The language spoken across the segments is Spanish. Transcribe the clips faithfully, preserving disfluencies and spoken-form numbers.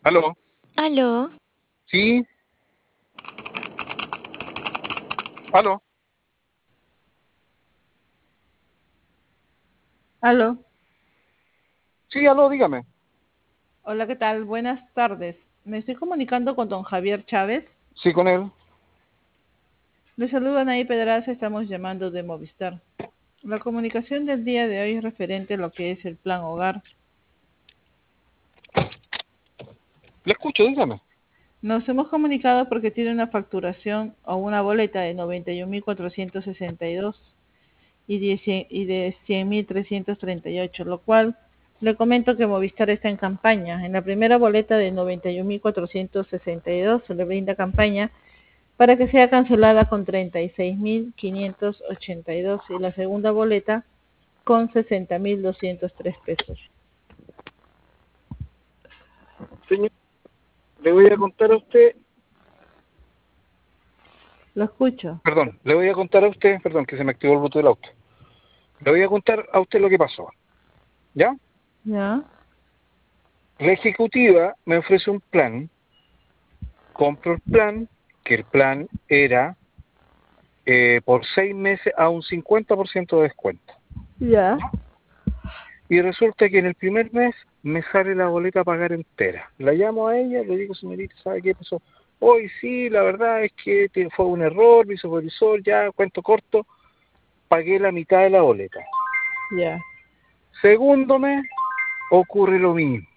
¿Aló? ¿Aló? ¿Sí? ¿Aló? Aló. Sí, aló, dígame. Hola, ¿qué tal? Buenas tardes. Me estoy comunicando con don Javier Chávez. Sí, con él. Le saluda Anaí Pedraza, estamos llamando de Movistar. La comunicación del día de hoy es referente a lo que es el plan hogar. Le escucho, dígame. Nos hemos comunicado porque tiene una facturación o una boleta de noventa y un mil cuatrocientos sesenta y dos y de y de cien mil trescientos treinta y ocho, lo cual le comento que Movistar está en campaña. En la primera boleta de noventa y un mil cuatrocientos sesenta y dos se le brinda campaña para que sea cancelada con treinta y seis mil quinientos ochenta y dos y la segunda boleta con sesenta mil doscientos tres pesos. Señor, le voy a contar a usted, Lo escucho. perdón, le voy a contar a usted, perdón, que se me activó el botón del auto. Le voy a contar a usted lo que pasó. ¿Ya? ¿Ya? La ejecutiva me ofrece un plan, compro el plan, que el plan era eh, por seis meses a un cincuenta por ciento de descuento. ¿Ya? Y resulta que en el primer mes me sale la boleta a pagar entera. La llamo a ella, le digo, señorita, ¿sabe qué pasó? Hoy sí, la verdad es que te- fue un error, mi supervisor, ya, cuento corto, pagué la mitad de la boleta. ¿Ya? Segundo mes, ocurre lo mismo.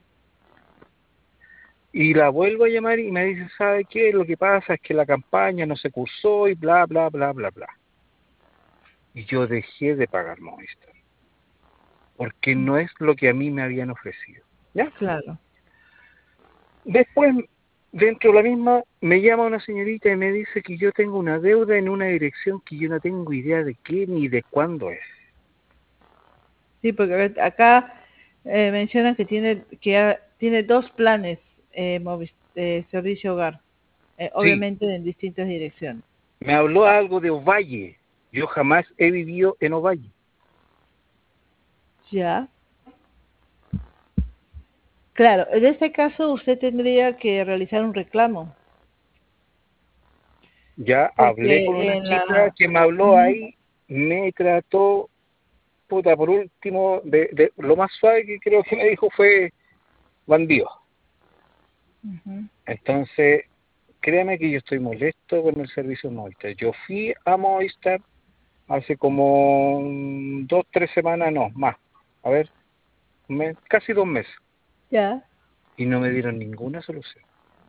Y la vuelvo a llamar y me dice, ¿sabe qué? Lo que pasa es que la campaña no se cursó y bla, bla, bla, bla, bla. Y yo dejé de pagar Movistar, porque no es lo que a mí me habían ofrecido. ¿Ya? Claro. Después, dentro de la misma, me llama una señorita y me dice que yo tengo una deuda en una dirección que yo no tengo idea de qué ni de cuándo es. Sí, porque acá eh, mencionan que tiene que ha- tiene dos planes eh, Movis- eh, servicio hogar, eh, Sí, obviamente en distintas direcciones. me habló algo de Ovalle. Yo jamás he vivido en Ovalle. ¿Ya? Claro, en este caso usted tendría que realizar un reclamo, Ya hablé con porque una en chica la... que me habló Ujú, ahí, me trató, puta, por último, de, de lo más suave que creo que me dijo fue bandido. ujú. Entonces, créame que yo estoy molesto con el servicio Movistar. Yo fui a Movistar hace como mm, dos, tres semanas, no, más. A ver, un mes, casi dos meses. Ya. Y no me dieron ninguna solución.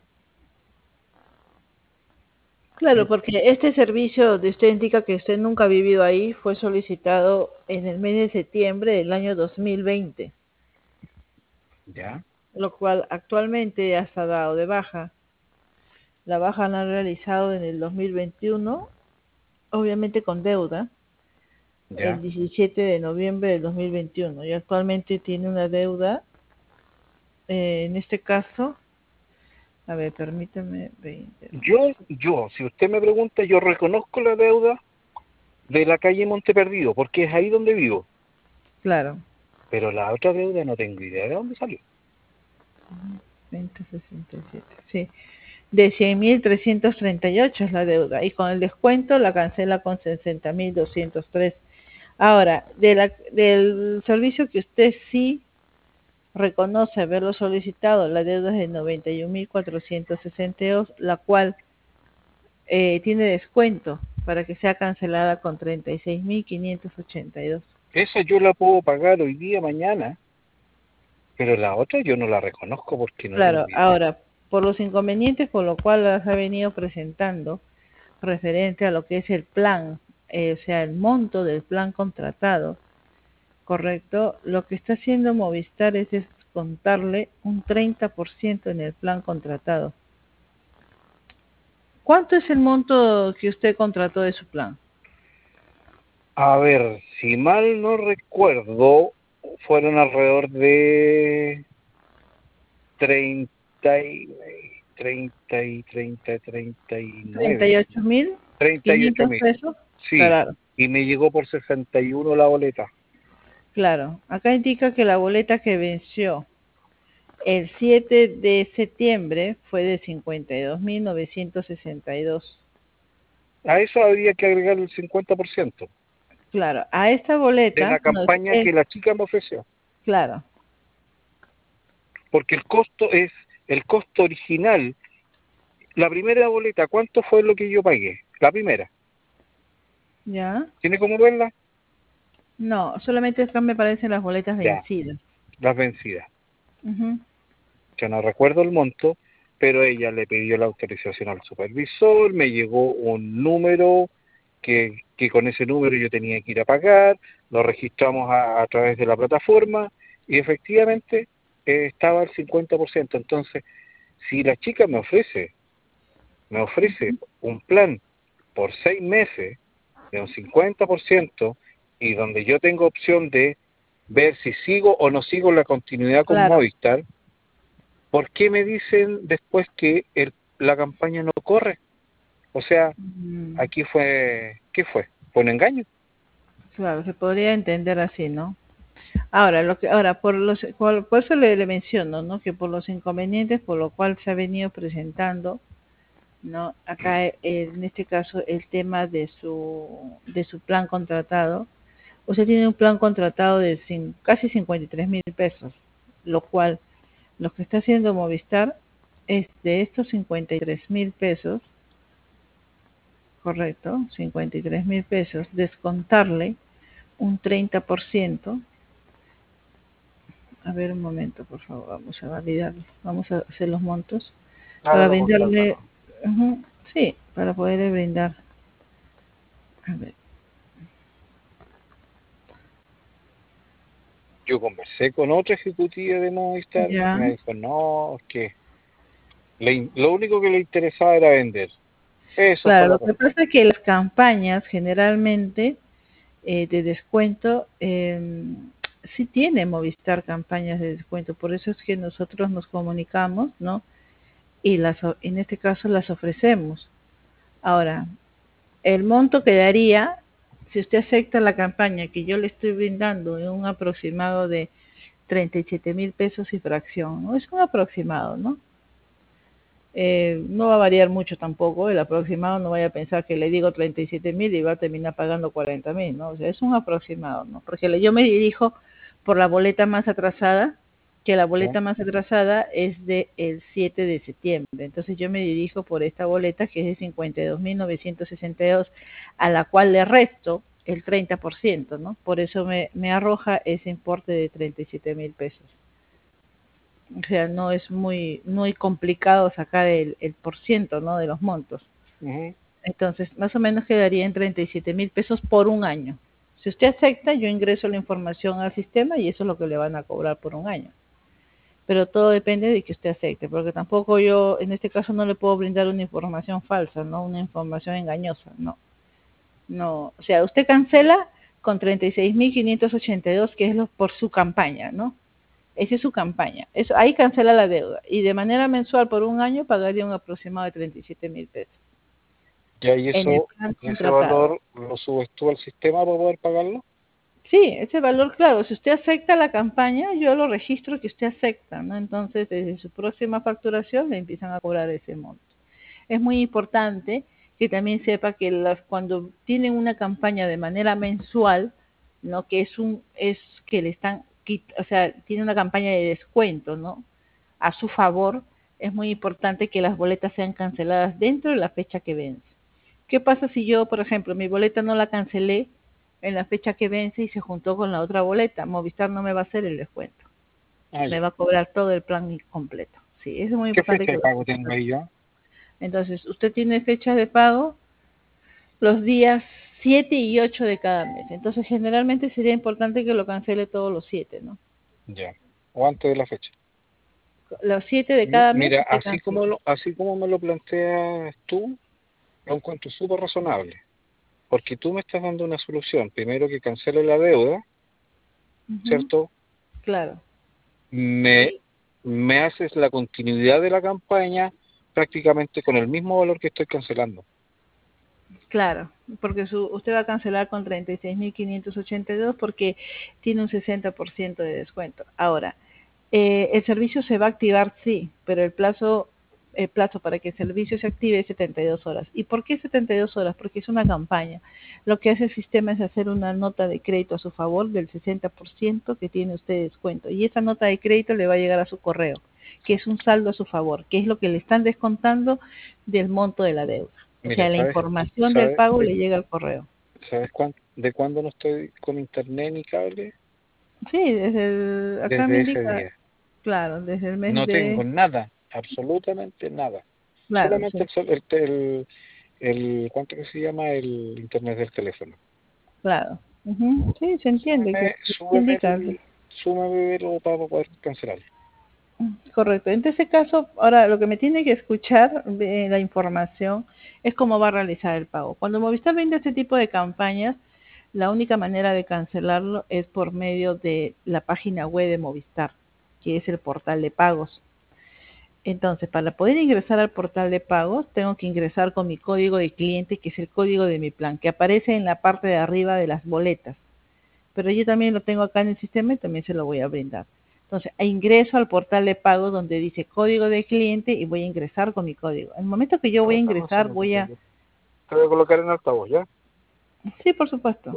Claro, porque este servicio donde usted indica que usted nunca ha vivido ahí fue solicitado en el mes de septiembre del año dos mil veinte, ¿Ya? lo cual actualmente ya está dado de baja. La baja la han realizado en el dos mil veintiuno, obviamente con deuda, el ¿Ya? diecisiete de noviembre del dos mil veintiuno, y actualmente tiene una deuda, eh, en este caso, a ver, permítame, veinte. Yo, yo, si usted me pregunta, yo reconozco la deuda de la calle Monte Perdido, porque es ahí donde vivo. Claro, Pero la otra deuda no tengo idea de dónde salió. veinte sesenta y siete, sí. De cien mil trescientos treinta y ocho es la deuda, y con el descuento la cancela con sesenta mil doscientos tres. Ahora, de la, del servicio que usted sí reconoce haberlo solicitado, la deuda es de noventa y un mil cuatrocientos sesenta y dos, la cual eh, tiene descuento para que sea cancelada con treinta y seis mil quinientos ochenta y dos. Esa yo la puedo pagar hoy día, mañana, pero la otra yo no la reconozco porque no tengo Claro, idea. ahora, por los inconvenientes por lo cual las ha venido presentando, referente a lo que es el plan, eh, o sea, el monto del plan contratado, correcto, lo que está haciendo Movistar es descontarle un treinta por ciento en el plan contratado. ¿Cuánto es el monto que usted contrató de su plan? A ver, si mal no recuerdo, fueron alrededor de treinta y treinta y treinta, treinta y treinta y nueve, ocho mil treinta y ocho quinientos mil. pesos. Sí, Claro, y me llegó por sesenta y uno la boleta. claro. Acá indica que la boleta que venció El siete de septiembre fue de cincuenta y dos mil novecientos sesenta y dos. A eso habría que agregar el cincuenta por ciento Claro, a esta de la boleta, no, campaña es, que la chica me ofreció. claro, Porque el costo es el costo original. La primera boleta, ¿cuánto fue lo que yo pagué? La primera. ¿ya? ¿Tiene cómo verla? No, solamente acá me aparecen las boletas Ya, vencidas. las vencidas. Uh-huh. Yo no recuerdo el monto, pero ella le pidió la autorización al supervisor, me llegó un número que, que con ese número yo tenía que ir a pagar, lo registramos a, a través de la plataforma y efectivamente eh, estaba al cincuenta por ciento. Entonces, si la chica me ofrece, me ofrece un plan por seis meses de un cincuenta por ciento y donde yo tengo opción de ver si sigo o no sigo la continuidad con Claro. Movistar, ¿por qué me dicen después que el, la campaña no corre? O sea, Mm, aquí fue, ¿qué fue? ¿Fue un engaño? claro, se podría entender así, ¿no? Ahora, lo que, ahora por los, por, por eso le, le menciono, ¿no? Que por los inconvenientes por lo cual se ha venido presentando, ¿no? Acá, eh, en este caso, el tema de su, de su plan contratado. Usted tiene un plan contratado de cin, casi cincuenta y tres mil pesos, lo cual lo que está haciendo Movistar es de estos cincuenta y tres mil pesos, correcto, cincuenta y tres mil pesos, descontarle un treinta por ciento. A ver un momento, por favor, vamos a validar, vamos a hacer los montos para Hágalo por brindarle, cálculo. uh-huh, sí, para poderle brindar. A ver, Yo conversé con otra ejecutiva de Movistar y ya, me dijo, no, es que le, lo único que le interesaba era vender. Eso fue claro, la lo que respuesta. pasa es que las campañas generalmente eh, de descuento, eh, sí tiene Movistar campañas de descuento, por eso es que nosotros nos comunicamos, ¿no? Y las, en este caso las ofrecemos. Ahora, el monto quedaría, si usted acepta la campaña que yo le estoy brindando, en un aproximado de treinta y siete mil pesos y fracción, ¿no? Es un aproximado, ¿no? Eh, no va a variar mucho tampoco, el aproximado, no vaya a pensar que le digo treinta y siete mil y va a terminar pagando cuarenta mil, ¿no? O sea, es un aproximado, ¿no? Porque yo me dirijo por la boleta más atrasada, que la ¿Sí? boleta más atrasada es de el siete de septiembre. Entonces yo me dirijo por esta boleta que es de cincuenta y dos mil novecientos sesenta y dos, a la cual le resto el treinta por ciento, ¿no? Por eso me, me arroja ese importe de treinta y siete mil pesos. O sea, no es muy muy complicado sacar el, el por ciento, ¿no? De los montos. Uh-huh. Entonces, más o menos quedaría en treinta y siete mil pesos por un año. Si usted acepta, yo ingreso la información al sistema y eso es lo que le van a cobrar por un año. Pero todo depende de que usted acepte, porque tampoco yo, en este caso, no le puedo brindar una información falsa, no una información engañosa, no. No, o sea, usted cancela con treinta y seis mil quinientos ochenta y dos, que es lo, por su campaña, ¿no? Esa es su campaña. Eso, ahí cancela la deuda. Y de manera mensual por un año pagaría un aproximado de treinta y siete mil pesos. Ya, y En el eso, plan y ese contratado. valor lo subes tú al sistema para poder pagarlo. Sí, ese valor, claro, si usted acepta la campaña, yo lo registro que usted acepta, ¿no? Entonces, desde su próxima facturación le empiezan a cobrar ese monto. Es muy importante que también sepa que las, cuando tienen una campaña de manera mensual, ¿no? Que es un, es que le están, o sea, tiene una campaña de descuento, ¿no? A su favor, es muy importante que las boletas sean canceladas dentro de la fecha que vence. ¿Qué pasa si yo, por ejemplo, mi boleta no la cancelé en la fecha que vence y se juntó con la otra boleta? Movistar no me va a hacer el descuento. Ah, Me ya. va a cobrar todo el plan completo. Sí, eso es muy ¿Qué importante fecha que de lo pago sepa. tengo ahí ya? Entonces, usted tiene fechas de pago los días siete y ocho de cada mes. Entonces, generalmente sería importante que lo cancele todos los siete, ¿no? Ya. O antes de la fecha. Los siete de Mi- cada mes Mira, usted así como cancela. lo, así como me lo planteas tú, lo encuentro súper razonable. Porque tú me estás dando una solución. Primero que cancele la deuda, Uh-huh. ¿cierto? Claro. Me, Y me haces la continuidad de la campaña prácticamente con el mismo valor que estoy cancelando. claro, porque su, usted va a cancelar con treinta y seis mil quinientos ochenta y dos porque tiene un sesenta por ciento de descuento. Ahora, Eh, el servicio se va a activar, sí, pero el plazo, el plazo para que el servicio se active es setenta y dos horas. ¿Y por qué setenta y dos horas? Porque es una campaña. Lo que hace el sistema es hacer una nota de crédito a su favor del sesenta por ciento que tiene usted de descuento. Y esa nota de crédito le va a llegar a su correo, que es un saldo a su favor, que es lo que le están descontando del monto de la deuda. O Mira, sea, la ¿sabes? información del ¿Sabes pago de, le llega al correo. ¿sabes cuán- de cuándo no estoy con internet ni cable? Sí, desde el, acá me Desde ese indica, día. claro, desde el mes No tengo de, nada, absolutamente nada. claro, Solamente sí, el, cel- el, el, el- ¿cuánto que se llama? El internet del teléfono. claro. Ujú, sí, se entiende que Súbeme, se súbeme indica. el, súbeme el para poder cancelar. Correcto. En ese caso, ahora lo que me tiene que escuchar de la información es cómo va a realizar el pago. Cuando Movistar vende este tipo de campañas, la única manera de cancelarlo es por medio de la página web de Movistar, que es el portal de pagos. Entonces, para poder ingresar al portal de pagos, tengo que ingresar con mi código de cliente, que es el código de mi plan, que aparece en la parte de arriba de las boletas. Pero yo también lo tengo acá en el sistema y también se lo voy a brindar. Entonces, ingreso al portal de pago donde dice código de cliente y voy a ingresar con mi código. En el momento que yo voy a Dame un ingresar, voy segundito a... aquí. Te voy a colocar en altavoz, ¿ya? Sí, por supuesto.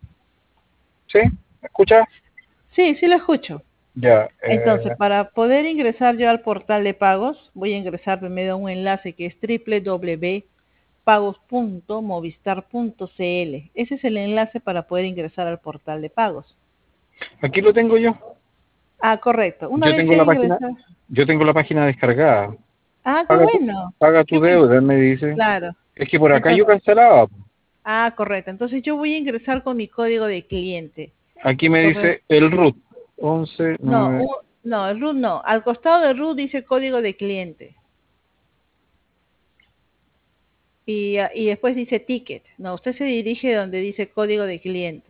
¿Sí? ¿Me escuchas? Sí, sí lo escucho. Ya, Entonces, eh, para poder ingresar yo al portal de pagos, voy a ingresar primero a un enlace que es doble u doble u doble u punto pagos punto movistar punto c l. Ese es el enlace para poder ingresar al portal de pagos. aquí lo tengo yo. Ah, correcto. Una Yo vez tengo que la página, ingresa... yo tengo la página descargada. Ah, qué Paga tu, bueno. paga Qué tu bueno. deuda, me dice. Claro. Es que por acá yo Entonces, cancelaba. ah, correcto. Entonces yo voy a ingresar con mi código de cliente. Aquí me Correcto. dice el root. once, No, nueve. u- no, el root no. Al costado del root dice código de cliente. Y, ah, y después dice ticket. No, usted se dirige donde dice código de cliente.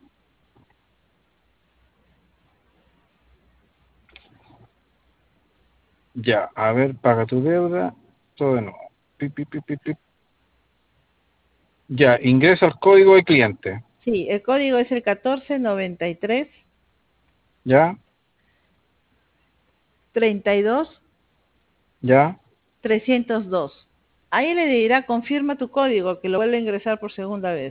Ya, a ver, paga tu deuda. Todo de nuevo. Pip, pip, pip, pip, pip. Ya, ingresa el código de cliente. Sí, el código es el catorce noventa y tres Ya, treinta y dos ya. trescientos dos. Ahí le dirá confirma tu código que lo vuelve a ingresar por segunda vez.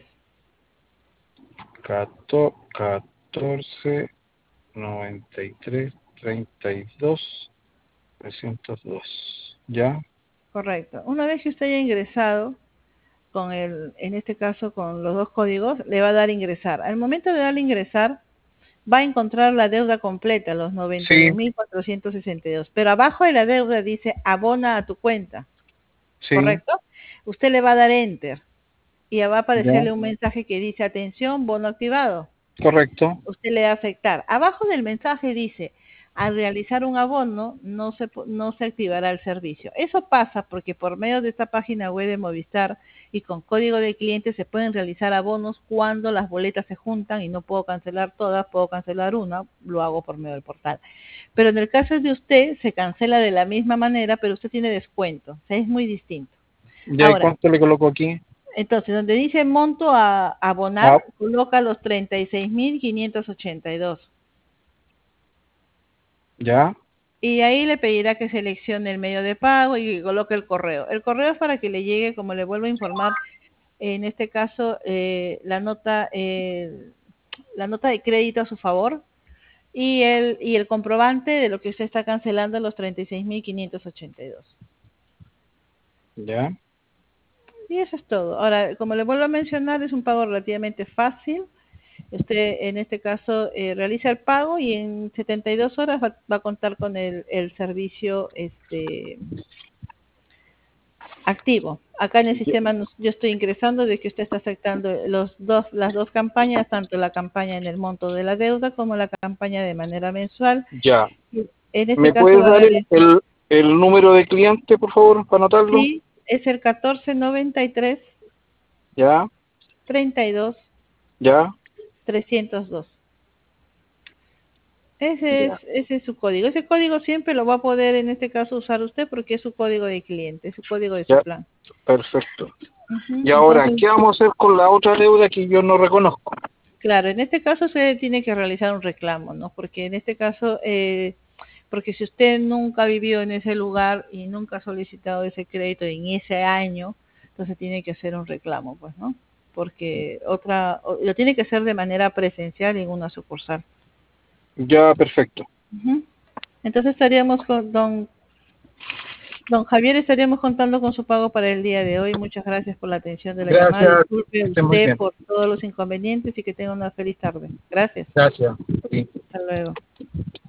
catorce, noventa y tres, treinta y dos, trescientos dos. Ya, Correcto. Una vez que usted haya ingresado, con el, en este caso con los dos códigos, le va a dar ingresar. Al momento de darle ingresar, va a encontrar la deuda completa, los noventa y sí, dos mil cuatrocientos sesenta y dos. Pero abajo de la deuda dice abona a tu cuenta, sí, ¿correcto? Usted le va a dar enter y va a ya, aparecerle un mensaje que dice atención, bono activado. correcto. Usted le da a aceptar. Abajo del mensaje dice, al realizar un abono no se, no se activará el servicio. Eso pasa porque por medio de esta página web de Movistar y con código de cliente se pueden realizar abonos cuando las boletas se juntan y no puedo cancelar todas, puedo cancelar una, lo hago por medio del portal. Pero en el caso de usted se cancela de la misma manera, pero usted tiene descuento, o sea, es muy distinto. Ya, ¿y Ahora, cuánto le coloco aquí? entonces, donde dice monto a Ah, abonar, coloca los treinta y seis mil quinientos ochenta y dos. ya, Y ahí le pedirá que seleccione el medio de pago y coloque el correo. El correo es para que le llegue, como le vuelvo a informar, en este caso, eh, la nota eh, la nota de crédito a su favor y el, y el comprobante de lo que usted está cancelando los treinta y seis mil quinientos ochenta y dos. ya, Y eso es todo. Ahora, como le vuelvo a mencionar, es un pago relativamente fácil. Usted, en este caso, eh, realiza el pago y en setenta y dos horas va, va a contar con el, el servicio este activo. Acá en el sistema nos, yo estoy ingresando de que usted está aceptando los dos, las dos campañas, tanto la campaña en el monto de la deuda como la campaña de manera mensual. ya. Y en este ¿Me caso puedes va a dar el, realizar, el, el número de cliente, por favor, para anotarlo? sí, es el catorce noventa y tres Ya, treinta y dos ya, trescientos dos. Ese es, ya, ese es su código. Ese código siempre lo va a poder en este caso usar usted porque es su código de cliente, es su código de su ya, plan. perfecto. Ujú. Y ahora, Entonces, ¿qué vamos a hacer con la otra deuda que yo no reconozco? claro, en este caso se tiene que realizar un reclamo, ¿no? Porque en este caso, eh, Porque si usted nunca vivió en ese lugar y nunca ha solicitado ese crédito en ese año, entonces tiene que hacer un reclamo, pues, ¿no? Porque otra, lo tiene que hacer de manera presencial en una sucursal. Ya, perfecto. Uh-huh. Entonces estaríamos con don don Javier, estaríamos contando con su pago para el día de hoy. Muchas gracias por la atención de la Gracias. llamada. Disculpe Que esté muy usted bien. por todos los inconvenientes y que tenga una feliz tarde. Gracias. Gracias. Sí. Hasta luego.